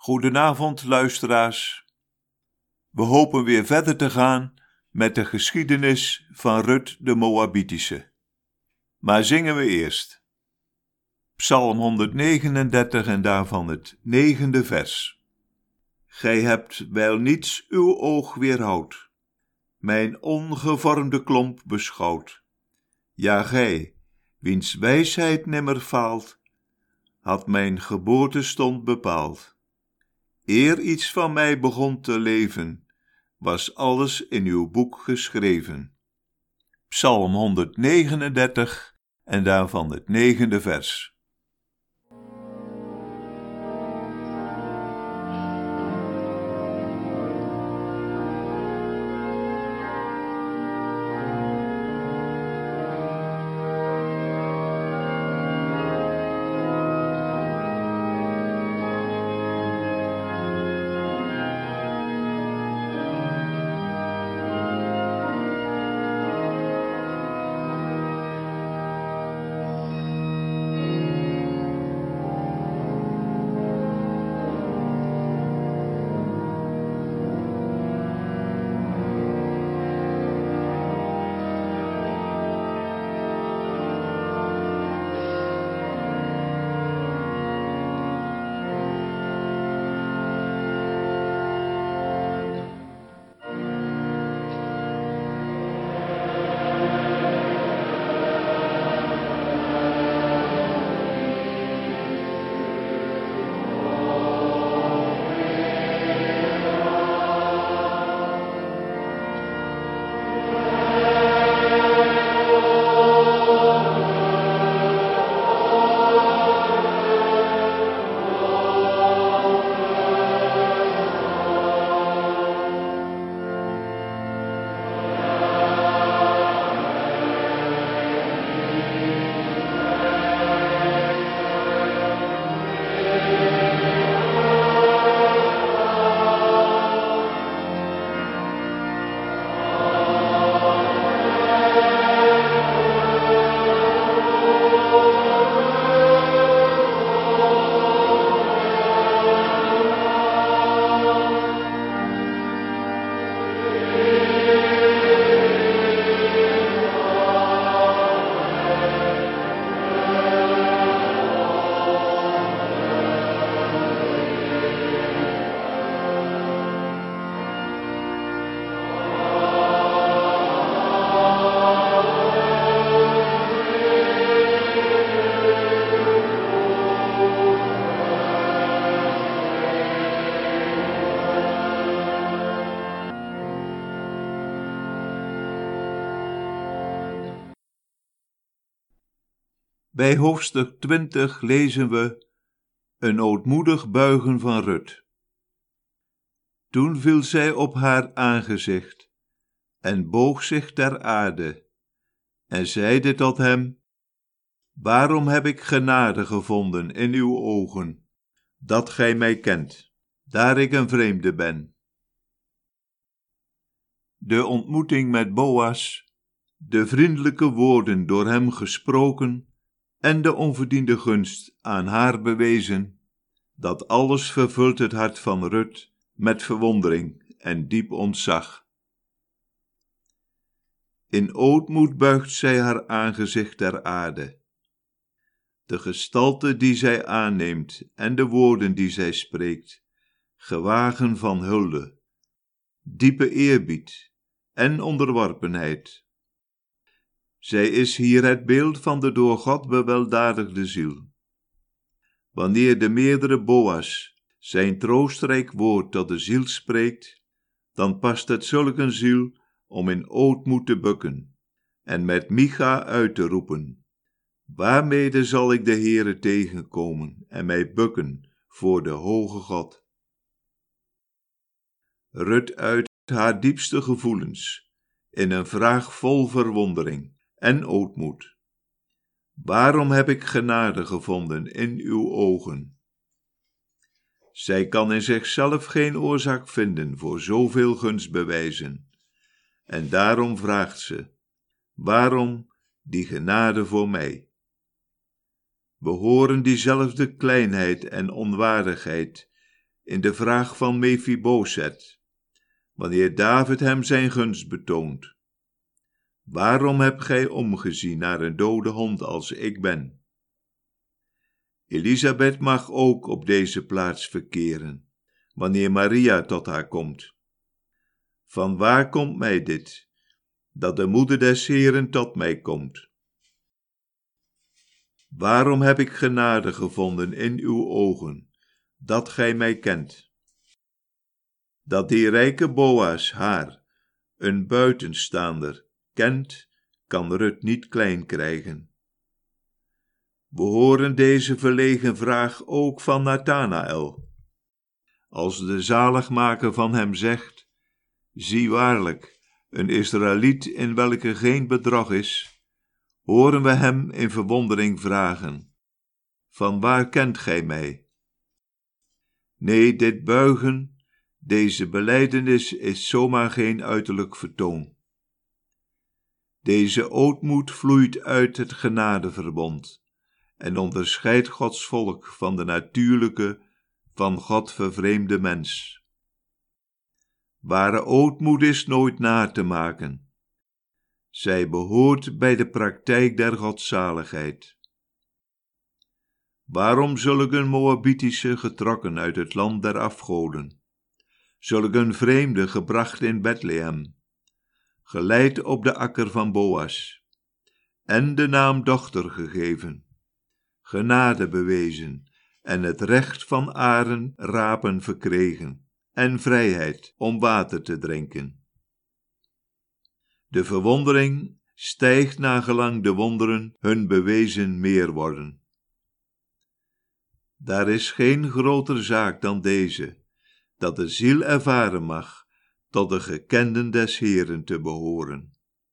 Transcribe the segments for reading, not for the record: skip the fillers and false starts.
Goedenavond, luisteraars. We hopen weer verder te gaan met de geschiedenis van Rut de Moabitische. Maar zingen we eerst Psalm 139 en daarvan het 9e vers. Gij hebt wijl niets uw oog weerhoudt, mijn ongevormde klomp beschouwt. Ja, gij, wiens wijsheid nimmer faalt, had mijn geboortestond bepaald. Eer iets van mij begon te leven, was alles in uw boek geschreven. Psalm 139 en daarvan het 9e vers. Bij hoofdstuk 20 lezen we een ootmoedig buigen van Rut. Toen viel zij op haar aangezicht en boog zich ter aarde en zeide tot hem: Waarom heb ik genade gevonden in uw ogen, dat gij mij kent, daar ik een vreemde ben? De ontmoeting met Boas, de vriendelijke woorden door hem gesproken en de onverdiende gunst aan haar bewezen, dat alles vervult het hart van Rut met verwondering en diep ontzag. In ootmoed buigt zij haar aangezicht ter aarde. De gestalte die zij aanneemt en de woorden die zij spreekt, gewagen van hulde, diepe eerbied en onderworpenheid. Zij is hier het beeld van de door God beweldadigde ziel. Wanneer de meerdere Boas zijn troostrijk woord tot de ziel spreekt, dan past het zulk een ziel om in ootmoed te bukken en met Micha uit te roepen: Waarmede zal ik de Heere tegenkomen en mij bukken voor de hoge God? Rut uit haar diepste gevoelens in een vraag vol verwondering en ootmoed: Waarom heb ik genade gevonden in uw ogen? Zij kan in zichzelf geen oorzaak vinden voor zoveel gunstbewijzen, en daarom vraagt ze: Waarom die genade voor mij? We horen diezelfde kleinheid en onwaardigheid in de vraag van Mephiboset, wanneer David hem zijn gunst betoont. Waarom hebt gij omgezien naar een dode hond als ik ben? Elisabeth mag ook op deze plaats verkeren, wanneer Maria tot haar komt. Van waar komt mij dit, dat de moeder des Heeren tot mij komt? Waarom heb ik genade gevonden in uw ogen, dat gij mij kent? Dat die rijke Boas haar, een buitenstaander, kent, kan Rut niet klein krijgen. We horen deze verlegen vraag ook van Nathanael. Als de zaligmaker van hem zegt: zie waarlijk, een Israëliet in welke geen bedrog is, horen we hem in verwondering vragen: van waar kent gij mij? Nee, dit buigen, deze belijdenis is zomaar geen uiterlijk vertoon. Deze ootmoed vloeit uit het genadeverbond en onderscheidt Gods volk van de natuurlijke, van God vervreemde mens. Ware ootmoed is nooit na te maken. Zij behoort bij de praktijk der godzaligheid. Waarom zulken Moabitische getrokken uit het land der afgoden, zulken vreemde gebracht in Bethlehem, geleid op de akker van Boas, en de naam dochter gegeven, genade bewezen en het recht van aren rapen verkregen en vrijheid om water te drinken. De verwondering stijgt nagelang de wonderen hun bewezen meer worden. Daar is geen groter zaak dan deze, dat de ziel ervaren mag tot de gekenden des Heeren te behoren.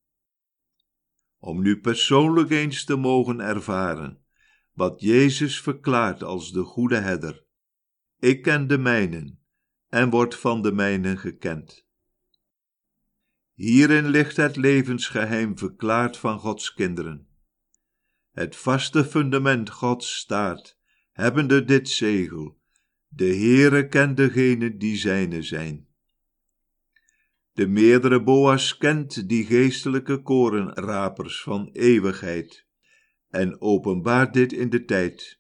Om nu persoonlijk eens te mogen ervaren wat Jezus verklaart als de goede herder: ik ken de mijnen en word van de mijnen gekend. Hierin ligt het levensgeheim verklaard van Gods kinderen. Het vaste fundament Gods staat, hebbende dit zegel: de Heere kent degenen die zijne zijn. De meerdere Boas kent die geestelijke korenrapers van eeuwigheid en openbaart dit in de tijd.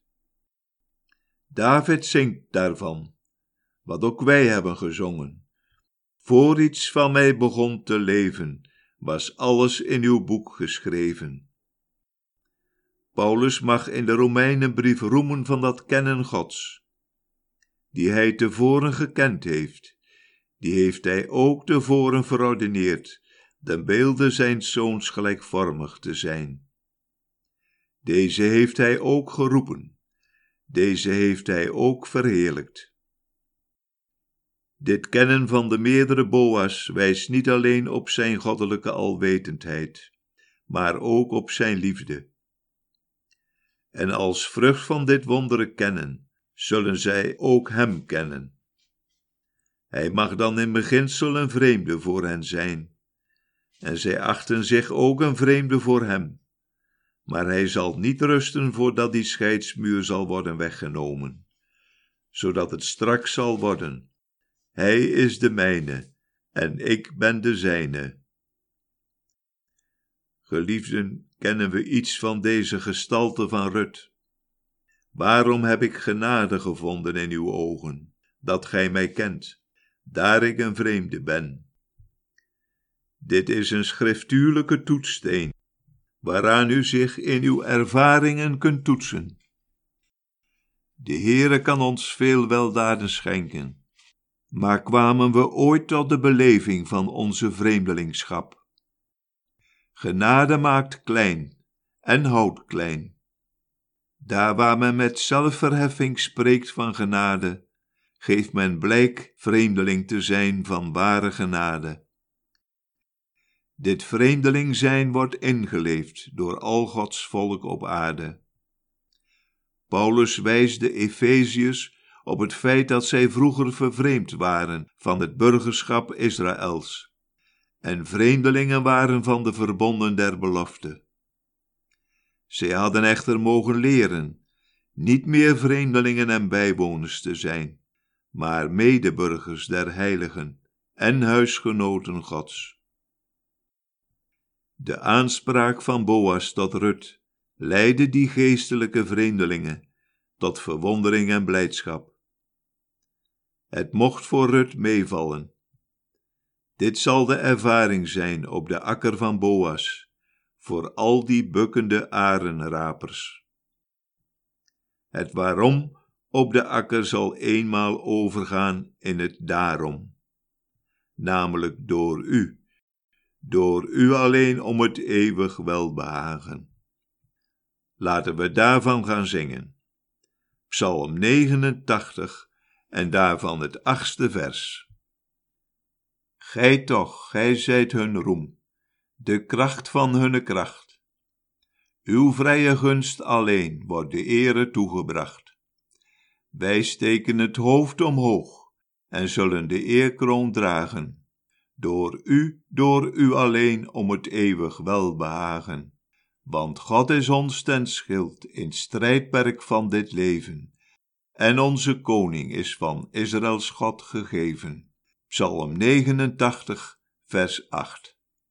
David zingt daarvan, wat ook wij hebben gezongen: voor iets van mij begon te leven, was alles in uw boek geschreven. Paulus mag in de Romeinenbrief roemen van dat kennen Gods, die hij tevoren gekend heeft, die heeft hij ook tevoren verordeneerd, den beelde zijns zoons gelijkvormig te zijn. Deze heeft hij ook geroepen, deze heeft hij ook verheerlijkt. Dit kennen van de meerdere Boas wijst niet alleen op zijn goddelijke alwetendheid, maar ook op zijn liefde. En als vrucht van dit wondere kennen, zullen zij ook hem kennen. Hij mag dan in beginsel een vreemde voor hen zijn, en zij achten zich ook een vreemde voor hem. Maar hij zal niet rusten voordat die scheidsmuur zal worden weggenomen, zodat het straks zal worden: hij is de mijne en ik ben de zijne. Geliefden, kennen we iets van deze gestalte van Rut? Waarom heb ik genade gevonden in uw ogen, dat gij mij kent, daar ik een vreemde ben? Dit is een schriftuurlijke toetssteen, waaraan u zich in uw ervaringen kunt toetsen. De Heere kan ons veel weldaden schenken, maar kwamen we ooit tot de beleving van onze vreemdelingschap? Genade maakt klein en houdt klein. Daar waar men met zelfverheffing spreekt van genade, geeft men blijk vreemdeling te zijn van ware genade. Dit vreemdeling zijn wordt ingeleefd door al Gods volk op aarde. Paulus wijst de Efeziërs op het feit dat zij vroeger vervreemd waren van het burgerschap Israëls en vreemdelingen waren van de verbonden der belofte. Zij hadden echter mogen leren niet meer vreemdelingen en bijwoners te zijn, maar medeburgers der heiligen en huisgenoten Gods. De aanspraak van Boas tot Rut leidde die geestelijke vreemdelingen tot verwondering en blijdschap. Het mocht voor Rut meevallen. Dit zal de ervaring zijn op de akker van Boas, voor al die bukkende arenrapers. Het waarom op de akker zal eenmaal overgaan in het daarom, namelijk door u alleen om het eeuwig welbehagen. Laten we daarvan gaan zingen. Psalm 89 en daarvan het 8e vers. Gij toch, gij zijt hun roem, de kracht van hunne kracht. Uw vrije gunst alleen wordt de ere toegebracht. Wij steken het hoofd omhoog en zullen de eerkroon dragen. Door u alleen om het eeuwig welbehagen. Want God is ons ten schild in strijdperk van dit leven. En onze koning is van Israëls God gegeven. Psalm 89, vers 8.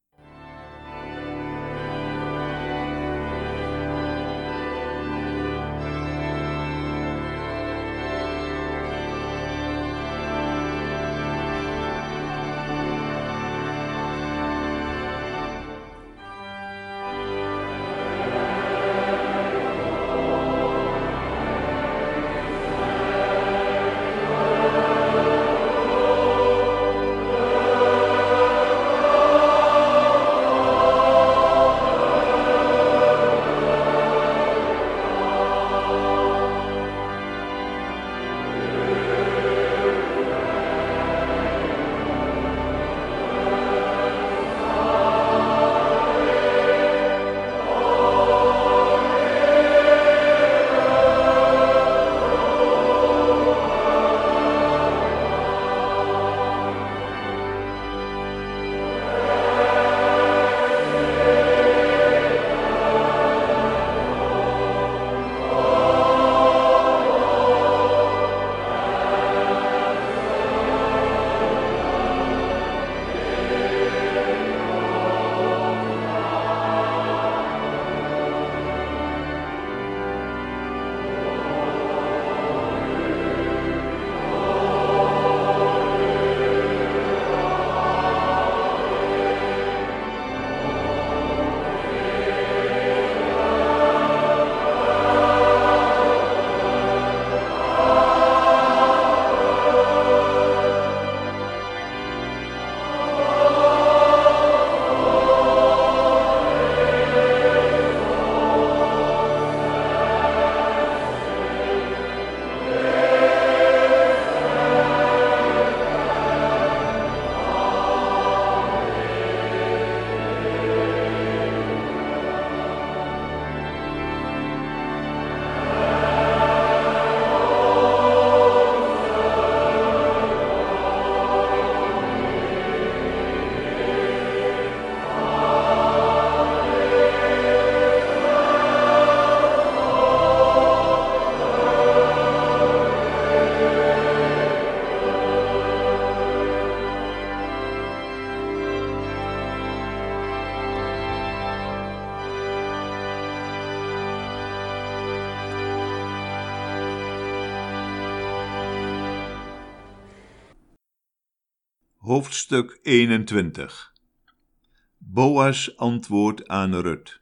Hoofdstuk 21. Boas antwoordt aan Rut.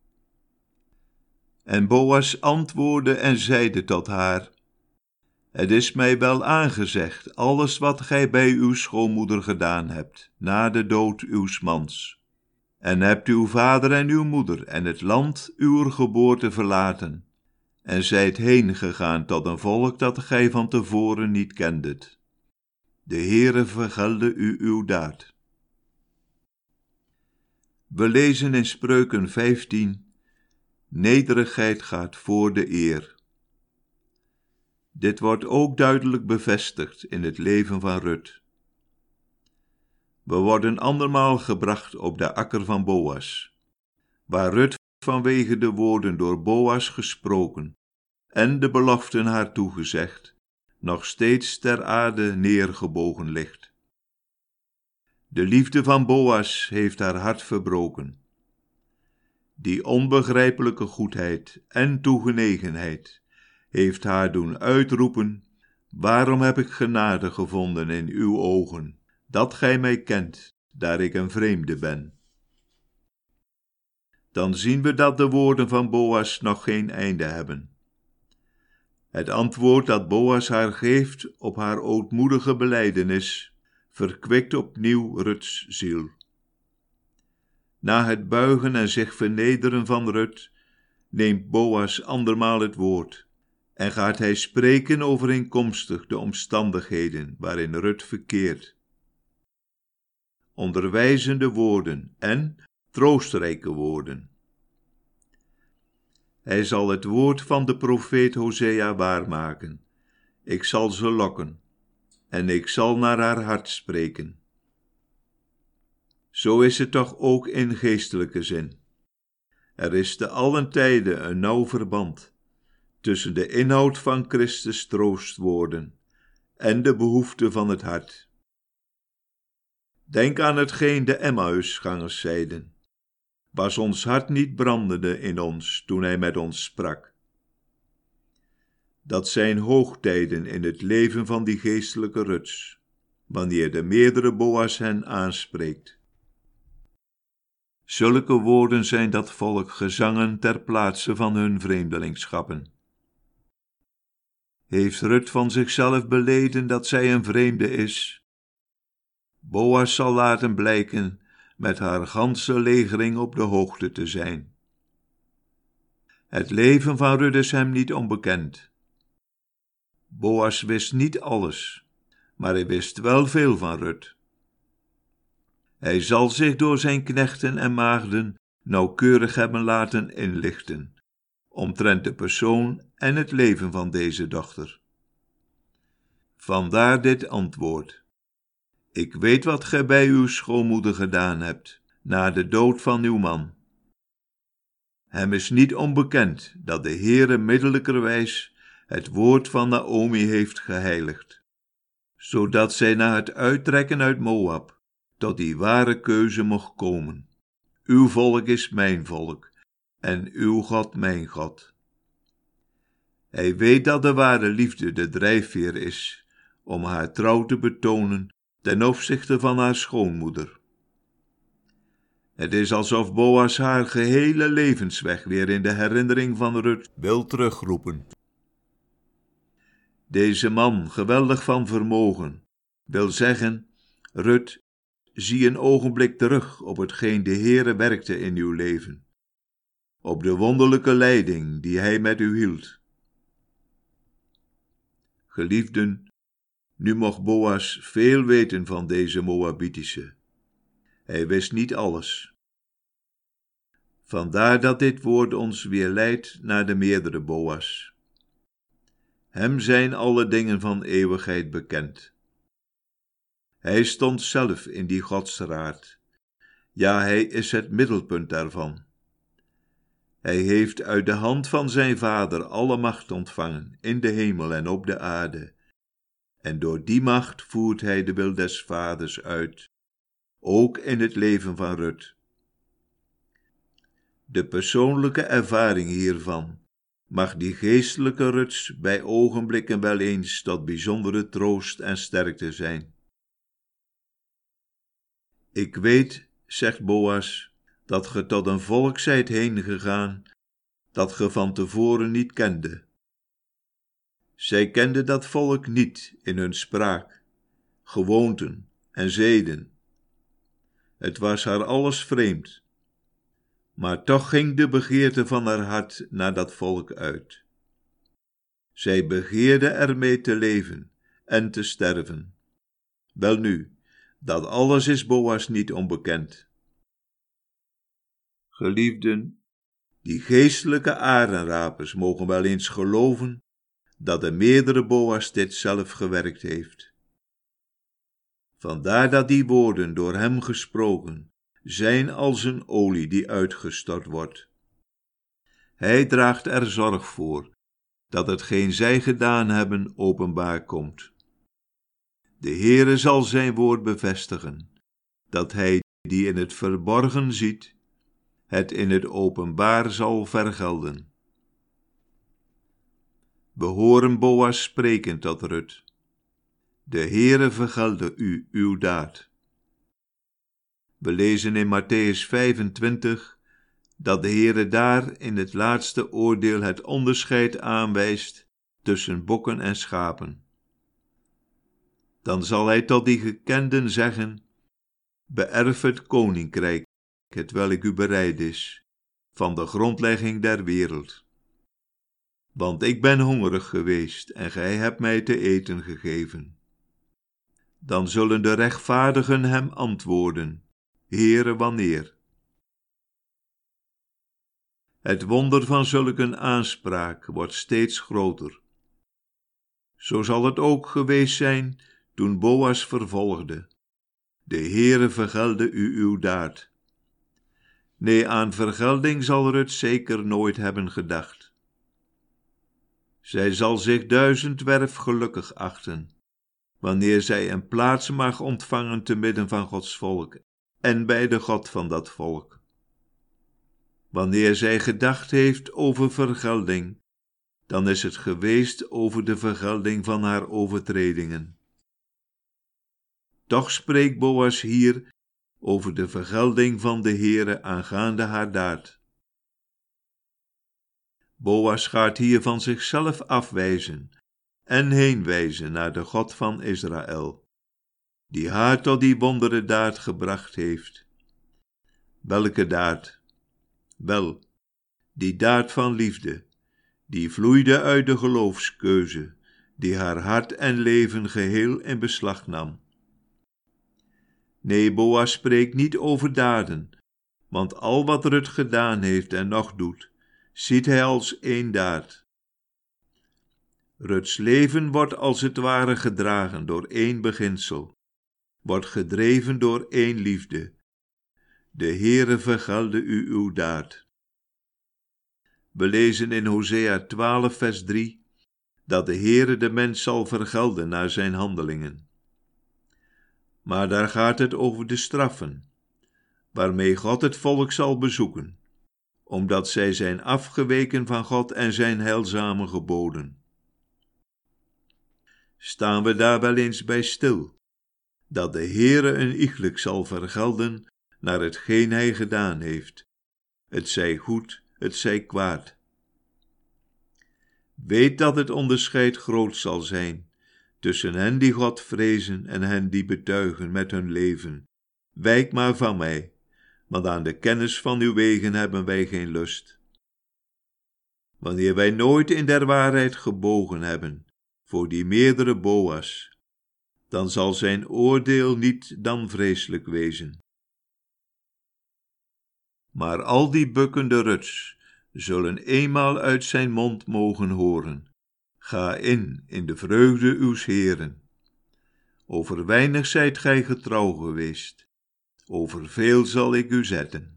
En Boas antwoordde en zeide tot haar: Het is mij wel aangezegd, alles wat gij bij uw schoonmoeder gedaan hebt, na de dood uws mans. En hebt uw vader en uw moeder en het land uwer geboorte verlaten, en zijt heen gegaan tot een volk dat gij van tevoren niet kendet. De Heere vergelde u uw daad. We lezen in Spreuken 15, nederigheid gaat voor de eer. Dit wordt ook duidelijk bevestigd in het leven van Rut. We worden andermaal gebracht op de akker van Boas, waar Rut vanwege de woorden door Boas gesproken en de beloften haar toegezegd, nog steeds ter aarde neergebogen ligt. De liefde van Boas heeft haar hart verbroken. Die onbegrijpelijke goedheid en toegenegenheid heeft haar doen uitroepen: waarom heb ik genade gevonden in uw ogen, dat gij mij kent, daar ik een vreemde ben? Dan zien we dat de woorden van Boas nog geen einde hebben. Het antwoord dat Boas haar geeft op haar ootmoedige belijdenis verkwikt opnieuw Ruths ziel. Na het buigen en zich vernederen van Rut neemt Boas andermaal het woord en gaat hij spreken overeenkomstig de omstandigheden waarin Rut verkeert. Onderwijzende woorden en troostrijke woorden. Hij zal het woord van de profeet Hosea waarmaken. Ik zal ze lokken en ik zal naar haar hart spreken. Zo is het toch ook in geestelijke zin. Er is te allen tijde een nauw verband tussen de inhoud van Christus troostwoorden en de behoefte van het hart. Denk aan hetgeen de Emmausgangers zeiden. Was ons hart niet brandende in ons toen hij met ons sprak? Dat zijn hoogtijden in het leven van die geestelijke Ruts, wanneer de meerdere Boas hen aanspreekt. Zulke woorden zijn dat volk gezangen ter plaatse van hun vreemdelingschappen. Heeft Rut van zichzelf beleden dat zij een vreemde is? Boas zal laten blijken met haar ganse legering op de hoogte te zijn. Het leven van Rut is hem niet onbekend. Boas wist niet alles, maar hij wist wel veel van Rut. Hij zal zich door zijn knechten en maagden nauwkeurig hebben laten inlichten, omtrent de persoon en het leven van deze dochter. Vandaar dit antwoord. Ik weet wat gij bij uw schoonmoeder gedaan hebt, na de dood van uw man. Hem is niet onbekend dat de Heere middelijkerwijs het woord van Naomi heeft geheiligd, zodat zij na het uittrekken uit Moab tot die ware keuze mocht komen. Uw volk is mijn volk, en uw God mijn God. Hij weet dat de ware liefde de drijfveer is, om haar trouw te betonen ten opzichte van haar schoonmoeder. Het is alsof Boas haar gehele levensweg weer in de herinnering van Rut wil terugroepen. Deze man, geweldig van vermogen, wil zeggen: Rut, zie een ogenblik terug op hetgeen de Heere werkte in uw leven, op de wonderlijke leiding die hij met u hield. Geliefden, nu mocht Boas veel weten van deze Moabitische. Hij wist niet alles. Vandaar dat dit woord ons weer leidt naar de meerdere Boas. Hem zijn alle dingen van eeuwigheid bekend. Hij stond zelf in die godsraad. Ja, hij is het middelpunt daarvan. Hij heeft uit de hand van zijn vader alle macht ontvangen, in de hemel en op de aarde. En door die macht voert hij de wil des vaders uit, ook in het leven van Rut. De persoonlijke ervaring hiervan mag die geestelijke Ruts bij ogenblikken wel eens tot bijzondere troost en sterkte zijn. Ik weet, zegt Boas, dat ge tot een volk zijt heengegaan, dat ge van tevoren niet kende. Zij kende dat volk niet in hun spraak, gewoonten en zeden. Het was haar alles vreemd, maar toch ging de begeerte van haar hart naar dat volk uit. Zij begeerde ermee te leven en te sterven. Welnu, dat alles is Boas niet onbekend. Geliefden, die geestelijke arenrapers mogen wel eens geloven dat de meerdere Boas dit zelf gewerkt heeft. Vandaar dat die woorden door hem gesproken zijn als een olie die uitgestort wordt. Hij draagt er zorg voor dat hetgeen zij gedaan hebben openbaar komt. De Heere zal zijn woord bevestigen, dat hij die in het verborgen ziet, het in het openbaar zal vergelden. We horen Boas spreken tot Rut. De Heere vergelde u uw daad. We lezen in Mattheüs 25 dat de Heere daar in het laatste oordeel het onderscheid aanwijst tussen bokken en schapen. Dan zal hij tot die gekenden zeggen: beërf het koninkrijk, hetwelk u bereid is, van de grondlegging der wereld. Want ik ben hongerig geweest en gij hebt mij te eten gegeven. Dan zullen de rechtvaardigen hem antwoorden: Heere, wanneer? Het wonder van zulke aanspraak wordt steeds groter. Zo zal het ook geweest zijn toen Boas vervolgde: de Heere vergelde u uw daad. Nee, aan vergelding zal Rut zeker nooit hebben gedacht. Zij zal zich 1000-werf gelukkig achten, wanneer zij een plaats mag ontvangen te midden van Gods volk en bij de God van dat volk. Wanneer zij gedacht heeft over vergelding, dan is het geweest over de vergelding van haar overtredingen. Toch spreekt Boas hier over de vergelding van de Heere aangaande haar daad. Boas gaat hier van zichzelf afwijzen en heenwijzen naar de God van Israël, die haar tot die wondere daad gebracht heeft. Welke daad? Wel, die daad van liefde, die vloeide uit de geloofskeuze, die haar hart en leven geheel in beslag nam. Nee, Boas spreekt niet over daden, want al wat Rut gedaan heeft en nog doet, ziet hij als één daad. Ruts leven wordt als het ware gedragen door één beginsel, wordt gedreven door één liefde. De Heere vergelde u uw daad. We lezen in Hosea 12 vers 3 dat de Heere de mens zal vergelden naar zijn handelingen. Maar daar gaat het over de straffen, waarmee God het volk zal bezoeken, omdat zij zijn afgeweken van God en zijn heilzame geboden. Staan we daar wel eens bij stil, dat de Heere een iegelijk zal vergelden naar hetgeen hij gedaan heeft, het zij goed, het zij kwaad. Weet dat het onderscheid groot zal zijn tussen hen die God vrezen en hen die betuigen met hun leven: wijk maar van mij, want aan de kennis van uw wegen hebben wij geen lust. Wanneer wij nooit in der waarheid gebogen hebben voor die meerdere Boas, dan zal zijn oordeel niet dan vreselijk wezen. Maar al die bukkende Ruts zullen eenmaal uit zijn mond mogen horen: ga in de vreugde uws Heeren. Over weinig zijt gij getrouw geweest, over veel zal ik u zetten.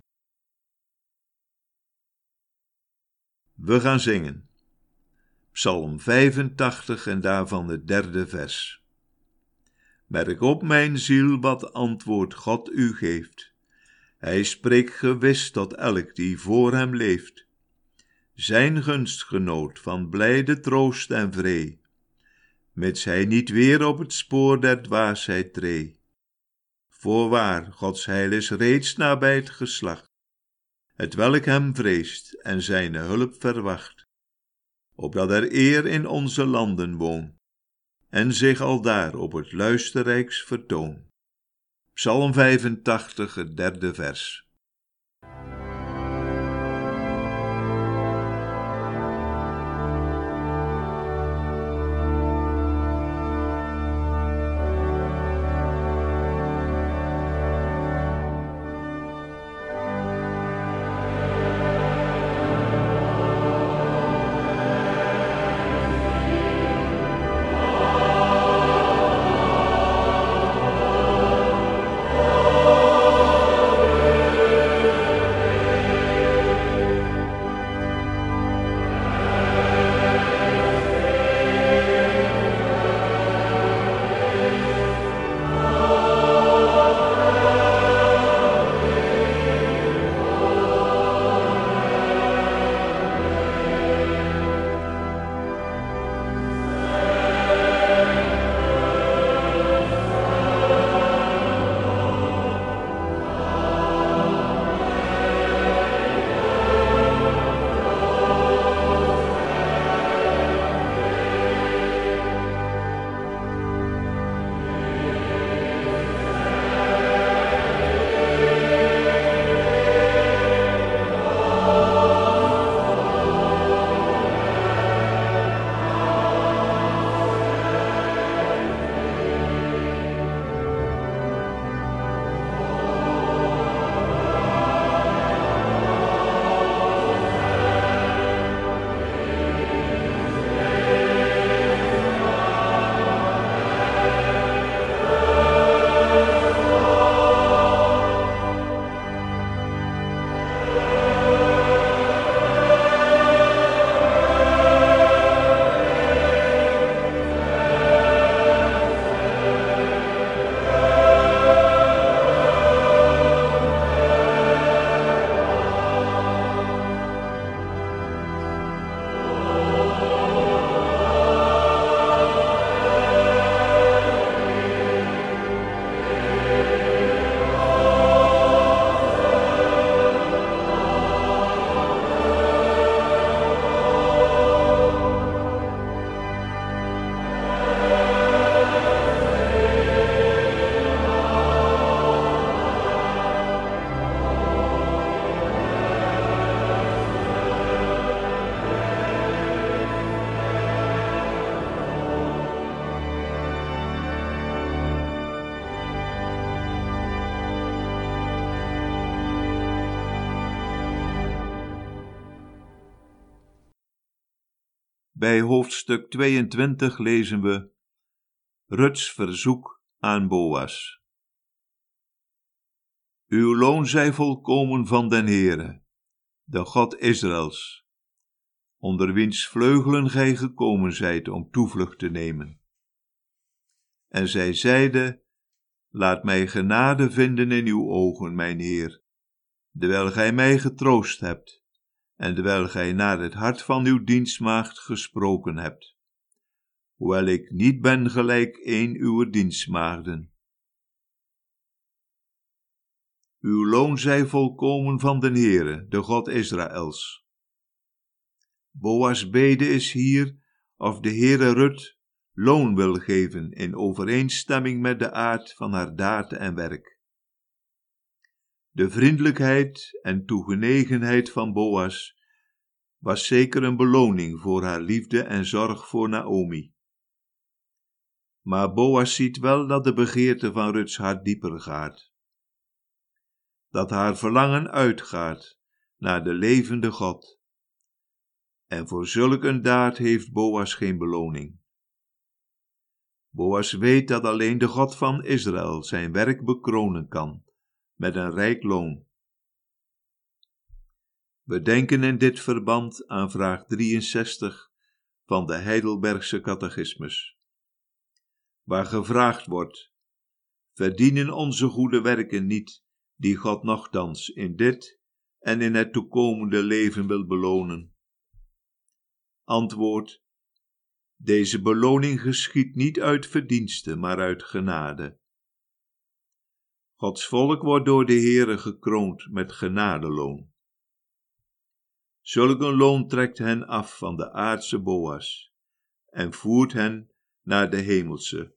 We gaan zingen. Psalm 85 en daarvan het 3e vers. Merk op, mijn ziel, wat antwoord God u geeft. Hij spreekt gewis tot elk die voor hem leeft. Zijn gunstgenoot van blijde troost en vree, mits hij niet weer op het spoor der dwaasheid tree. Voorwaar, Gods heil is reeds nabij het geslacht, hetwelk hem vreest en zijne hulp verwacht, opdat er eer in onze landen woon, en zich aldaar op het luisterrijks vertoon. Psalm 85, het 3e vers. bij hoofdstuk 22 lezen we Ruts verzoek aan Boas. Uw loon zij volkomen van den Heere, de God Israëls, onder wiens vleugelen gij gekomen zijt om toevlucht te nemen. En zij zeide, laat mij genade vinden in uw ogen, mijn Heer, dewijl gij mij getroost hebt, en dewijl gij naar het hart van uw dienstmaagd gesproken hebt, hoewel ik niet ben gelijk een uw dienstmaagden. Uw loon zij volkomen van den Heere, de God Israëls. Boas' bede is hier of de Heere Rut loon wil geven in overeenstemming met de aard van haar daad en werk. De vriendelijkheid en toegenegenheid van Boas was zeker een beloning voor haar liefde en zorg voor Naomi. Maar Boas ziet wel dat de begeerte van Ruts hart dieper gaat. Dat haar verlangen uitgaat naar de levende God. En voor zulk een daad heeft Boas geen beloning. Boas weet dat alleen de God van Israël zijn werk bekronen kan met een rijk loon. We denken in dit verband aan vraag 63 van de Heidelbergse Catechismus, waar gevraagd wordt: verdienen onze goede werken niet, die God nochtans in dit en in het toekomende leven wil belonen? Antwoord: deze beloning geschiedt niet uit verdienste, maar uit genade. Gods volk wordt door de Heere gekroond met genadeloon. Zulk een loon trekt hen af van de aardse Boas en voert hen naar de hemelse.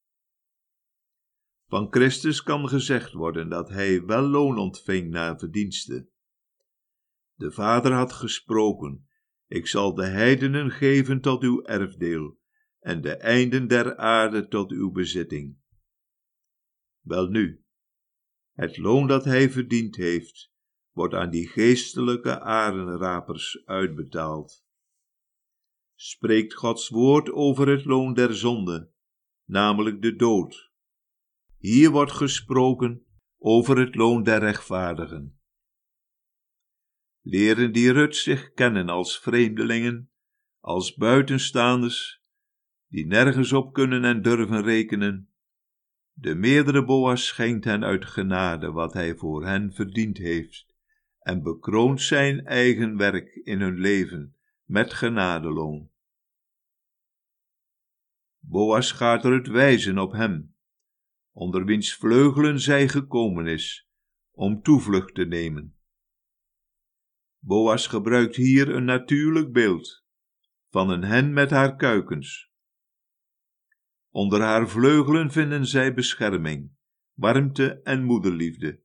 Van Christus kan gezegd worden dat hij wel loon ontving naar verdienste. De Vader had gesproken: ik zal de heidenen geven tot uw erfdeel en de einden der aarde tot uw bezitting. Welnu, het loon dat hij verdiend heeft, wordt aan die geestelijke arenrapers uitbetaald. Spreekt Gods woord over het loon der zonde, namelijk de dood. Hier wordt gesproken over het loon der rechtvaardigen. Leren die Rut zich kennen als vreemdelingen, als buitenstaanders, die nergens op kunnen en durven rekenen. De meerdere Boas schenkt hen uit genade wat hij voor hen verdiend heeft, en bekroont zijn eigen werk in hun leven met genadeloon. Boas gaat Rut wijzen op hem, onder wiens vleugelen zij gekomen is, om toevlucht te nemen. Boas gebruikt hier een natuurlijk beeld van een hen met haar kuikens. Onder haar vleugelen vinden zij bescherming, warmte en moederliefde.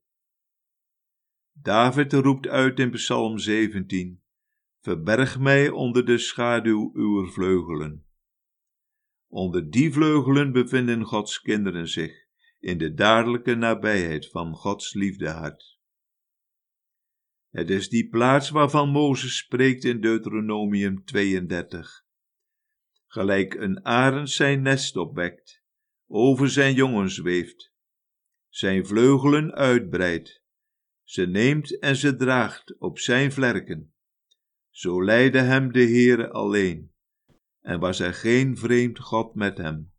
David roept uit in Psalm 17: verberg mij onder de schaduw uwer vleugelen. Onder die vleugelen bevinden Gods kinderen zich, in de dadelijke nabijheid van Gods liefdehart. Het is die plaats waarvan Mozes spreekt in Deuteronomium 32. Gelijk een arend zijn nest opwekt, over zijn jongen zweeft, zijn vleugelen uitbreidt, ze neemt en ze draagt op zijn vlerken. Zo leidde hem de Heere alleen, en was er geen vreemd God met hem.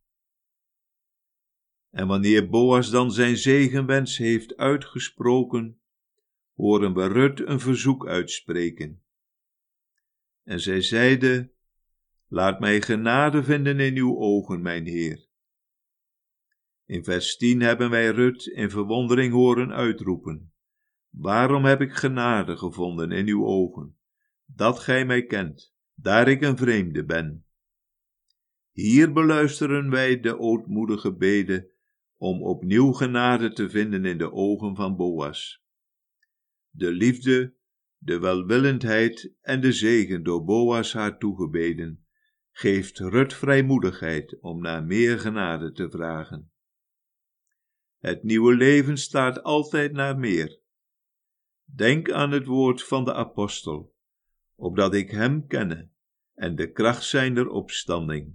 En wanneer Boas dan zijn zegenwens heeft uitgesproken, horen we Rut een verzoek uitspreken. En zij zeide: laat mij genade vinden in uw ogen, mijn Heer. In vers 10 hebben wij Rut in verwondering horen uitroepen: waarom heb ik genade gevonden in uw ogen, dat gij mij kent, daar ik een vreemde ben? Hier beluisteren wij de ootmoedige bede om opnieuw genade te vinden in de ogen van Boas. De liefde, de welwillendheid en de zegen door Boas haar toegebeden, geeft Rut vrijmoedigheid om naar meer genade te vragen. Het nieuwe leven staat altijd naar meer. Denk aan het woord van de apostel, opdat ik hem kenne en de kracht zijner opstanding.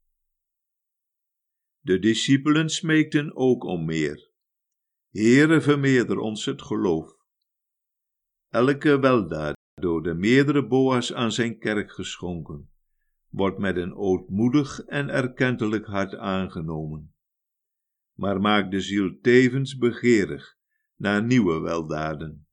De discipelen smeekten ook om meer. Heere, vermeerder ons het geloof. Elke weldaad door de meerdere Boas aan zijn kerk geschonken, wordt met een ootmoedig en erkentelijk hart aangenomen, maar maakt de ziel tevens begeerig naar nieuwe weldaden.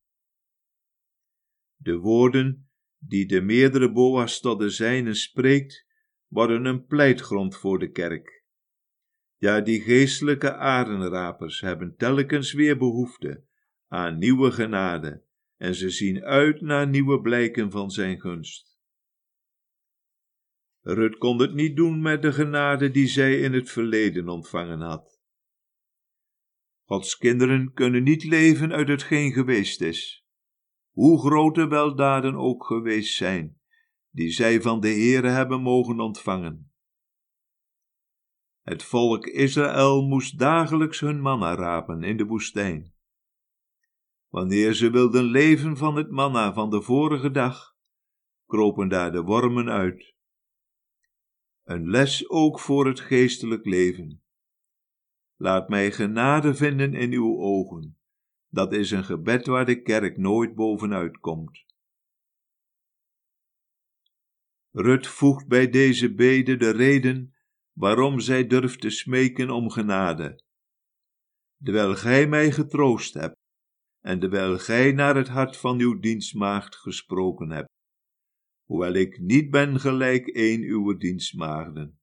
De woorden die de meerdere Boas tot de zijnen spreekt, worden een pleitgrond voor de kerk. Ja, die geestelijke arenrapers hebben telkens weer behoefte aan nieuwe genade en ze zien uit naar nieuwe blijken van zijn gunst. Rut kon het niet doen met de genade die zij in het verleden ontvangen had. Gods kinderen kunnen niet leven uit hetgeen geweest is, hoe grote weldaden ook geweest zijn, die zij van de Heere hebben mogen ontvangen. Het volk Israël moest dagelijks hun manna rapen in de woestijn. Wanneer ze wilden leven van het manna van de vorige dag, kropen daar de wormen uit. Een les ook voor het geestelijk leven. Laat mij genade vinden in uw ogen. Dat is een gebed waar de kerk nooit bovenuit komt. Rut voegt bij deze bede de reden waarom zij durft te smeken om genade. Terwijl gij mij getroost hebt, en terwijl gij naar het hart van uw dienstmaagd gesproken hebt, hoewel ik niet ben gelijk een uwer dienstmaagden.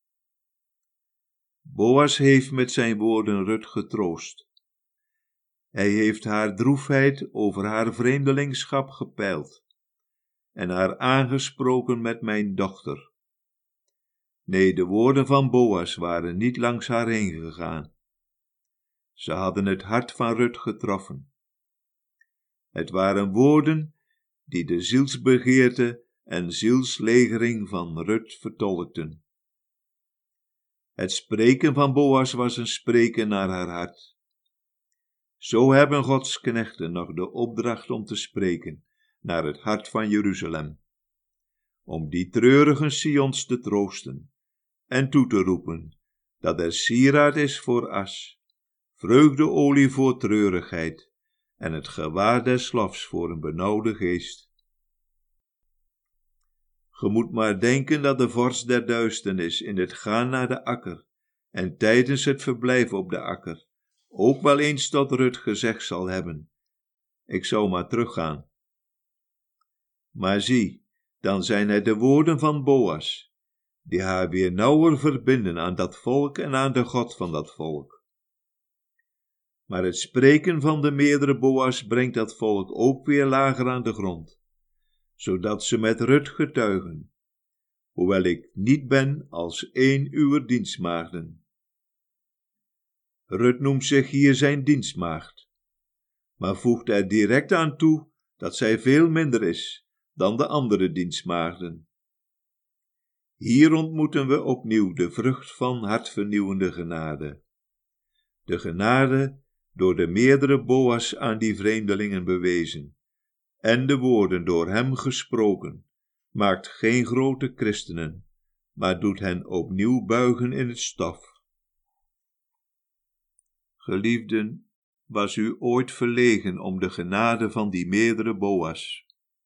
Boas heeft met zijn woorden Rut getroost. Hij heeft haar droefheid over haar vreemdelingschap gepeild en haar aangesproken met mijn dochter. Nee, de woorden van Boas waren niet langs haar heen gegaan. Ze hadden het hart van Rut getroffen. Het waren woorden die de zielsbegeerte en zielslegering van Rut vertolkten. Het spreken van Boas was een spreken naar haar hart. Zo hebben Gods knechten nog de opdracht om te spreken naar het hart van Jeruzalem, om die treurige Sions te troosten en toe te roepen dat er sieraad is voor as, vreugdeolie voor treurigheid en het gewaar des lofs voor een benauwde geest. Ge moet maar denken dat de vorst der duisternis in het gaan naar de akker en tijdens het verblijf op de akker ook wel eens tot Rut gezegd zal hebben: ik zou maar teruggaan. Maar zie, dan zijn het de woorden van Boas, die haar weer nauwer verbinden aan dat volk en aan de God van dat volk. Maar het spreken van de meerdere Boas brengt dat volk ook weer lager aan de grond, zodat ze met Rut getuigen, hoewel ik niet ben als een uwer dienstmaagden. Rut noemt zich hier zijn dienstmaagd, maar voegt er direct aan toe dat zij veel minder is dan de andere dienstmaagden. Hier ontmoeten we opnieuw de vrucht van hartvernieuwende genade. De genade door de meerdere Boas aan die vreemdelingen bewezen, en de woorden door hem gesproken, maakt geen grote christenen, maar doet hen opnieuw buigen in het stof. Geliefden, was u ooit verlegen om de genade van die meerdere Boas?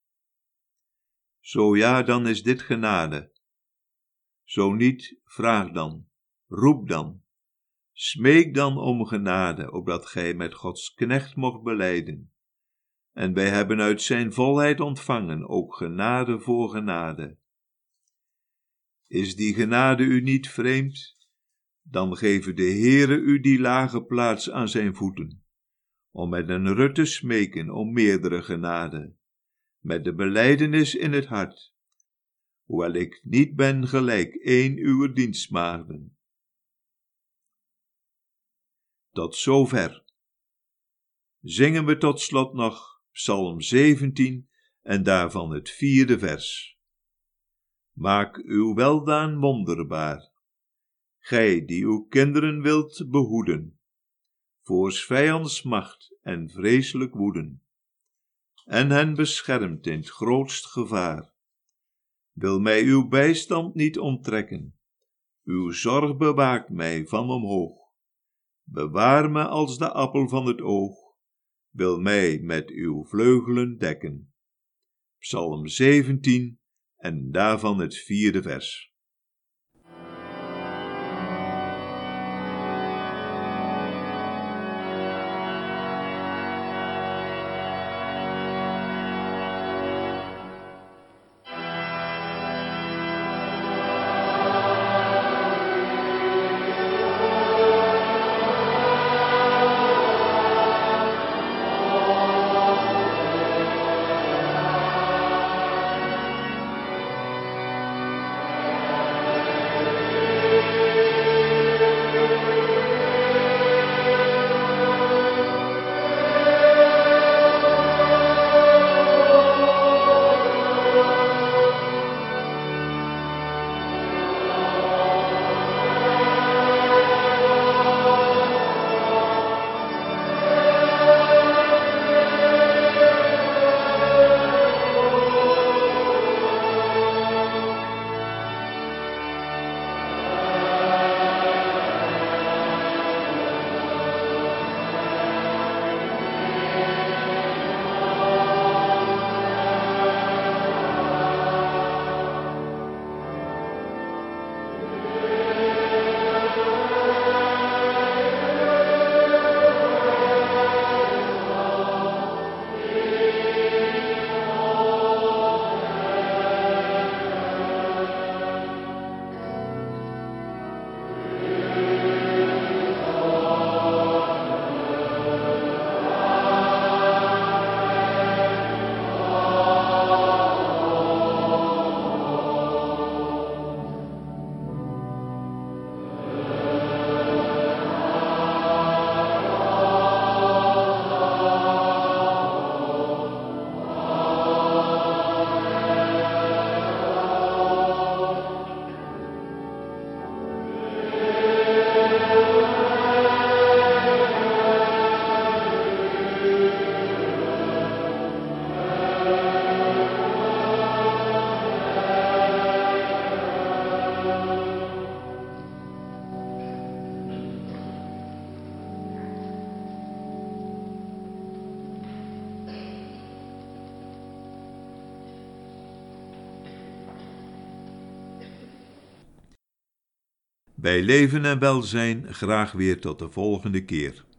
Zo ja, dan is dit genade. Zo niet, vraag dan, roep dan, smeek dan om genade, opdat gij met Gods knecht mocht belijden. En wij hebben uit zijn volheid ontvangen ook genade voor genade. Is die genade u niet vreemd? Dan geeve de Heere u die lage plaats aan zijn voeten, om met een Rut te smeken om meerdere genade, met de belijdenis in het hart, hoewel ik niet ben gelijk een uwer dienstmaagden. Tot zover. Zingen we tot slot nog Psalm 17 en daarvan het 4e vers. Maak uw weldaan wonderbaar, gij die uw kinderen wilt behoeden, voor 's vijands macht en vreselijk woeden, en hen beschermt in het grootst gevaar. wil mij uw bijstand niet onttrekken. Uw zorg bewaakt mij van omhoog. Bewaar me als de appel van het oog, wil mij met uw vleugelen dekken. Psalm 17 en daarvan het 4e vers. Bij leven en welzijn graag weer tot de volgende keer.